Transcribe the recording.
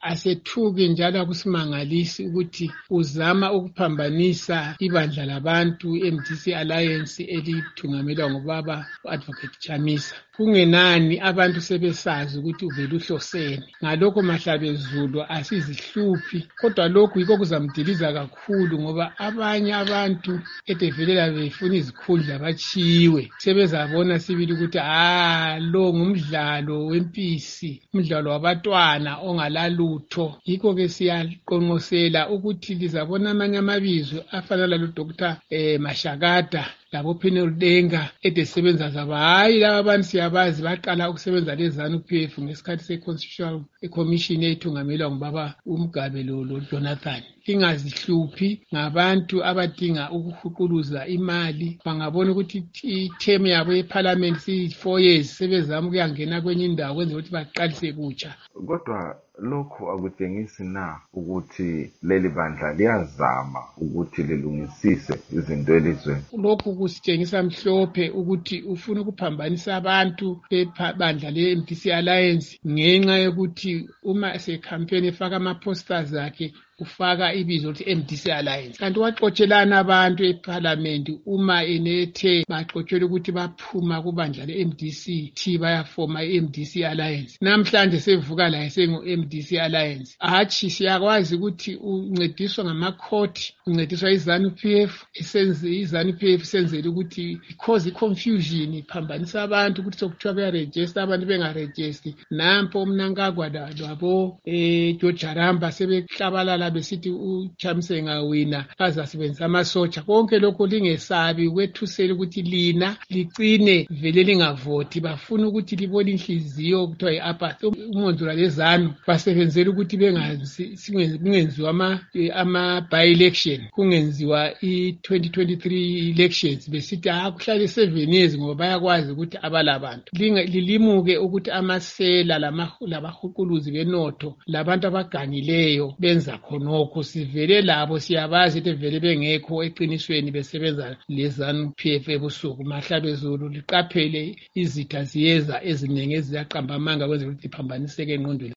asethuki njalo akusimangalisi ukuthi uzama ukuphambanisa ibandla labantu MDC Alliance elithungamelwa ngubaba u-Advocate Chamisa. Kungenani abantu sebesazi ukuthi uvele uhloseni. Ngalokho Mahlabezulu asizihluphi, kodwa lokhu yikho kuzamdiliza kakhulu ngoba abanye abantu edevelela befuna izikhundla batshiwe. Sebezabona sibili ukuthi lo ngumdlalo wempisi, umdlalo wabatwana ongalalutho. Yikho ke siyaqonqosela ukuthi lizabona amanye amabizo afana lalo Dr. Mashakada labo Penel Denga edesebenza zabo. Hayi laba abantu siyabazi baqala ukusebenza leZANU-PF ngesikhathi se-Constitutional Commission ethungamelwa ngubaba uMgabe lo Jonathan. Lingazihluphi ngabantu abadinga ukuhuquluza imali. Bangabona ukuthi ithemu yabo yeParliament si4 years sebezama ukuyangena kwenye indawo kwenza ukuthi baqalise kutsha. Kodwa lokho akutshengisi na ukuthi leli bandla liyazama ukuthi lilungisise izinto elizweni? Lokhu kusitshengisa mhlophe ukuthi ufuna ukuphambanisa abantu bebandla le-MDC Alliance ngenxa yokuthi uma se-campaign efaka ama-posters akhe ufaka ibizo ukuthi MDC Alliance. Kanti waxotshelana abantu eParliament uma enethe baxotshela ukuthi baphuma kubandla le-MDC bayafoma i-MDC Alliance. Namhlanje sevuka la esengu-MDC Alliance. Hatshi siyakwazi ukuthi uncediswa ngamakhoti, uncediswa iZANU-PF, iZANU-PF senzele ukuthi cause confusion iphambanisa abantu ukuthi sokuthiwa beyaregister abantu bengaregister. Nampo umnankagwa labo George Aramba sebehlabalala besithi uChamisa engawina bazasebenzisa amasotsha. Konke lokho lingesabi kwethusela ukuthi lina ligcine vele lingavoti. Bafuna ukuthi libone inhliziyo kuthiwa i-apathy. Umondlula leZANU basebenzela ukuthi kungenziwa ama-by-election, kungenziwa i-2023 elections. Besithi kuhlale 7 years ngoba bayakwazi ukuthi abalabantu. Lilimuke ukuthi amasela labahuquluzi benotho labantu abaganileyo benza khonokho. Sivele labo siyabazi ukuthi vele bengekho eqinisweni besebenza leZANU-PF ebusuku. Mahlabezulu liqaphele izitha ziyeza eziningi eziyaqamba amanga kwenza ukuthi iphambaniseke engqondweni.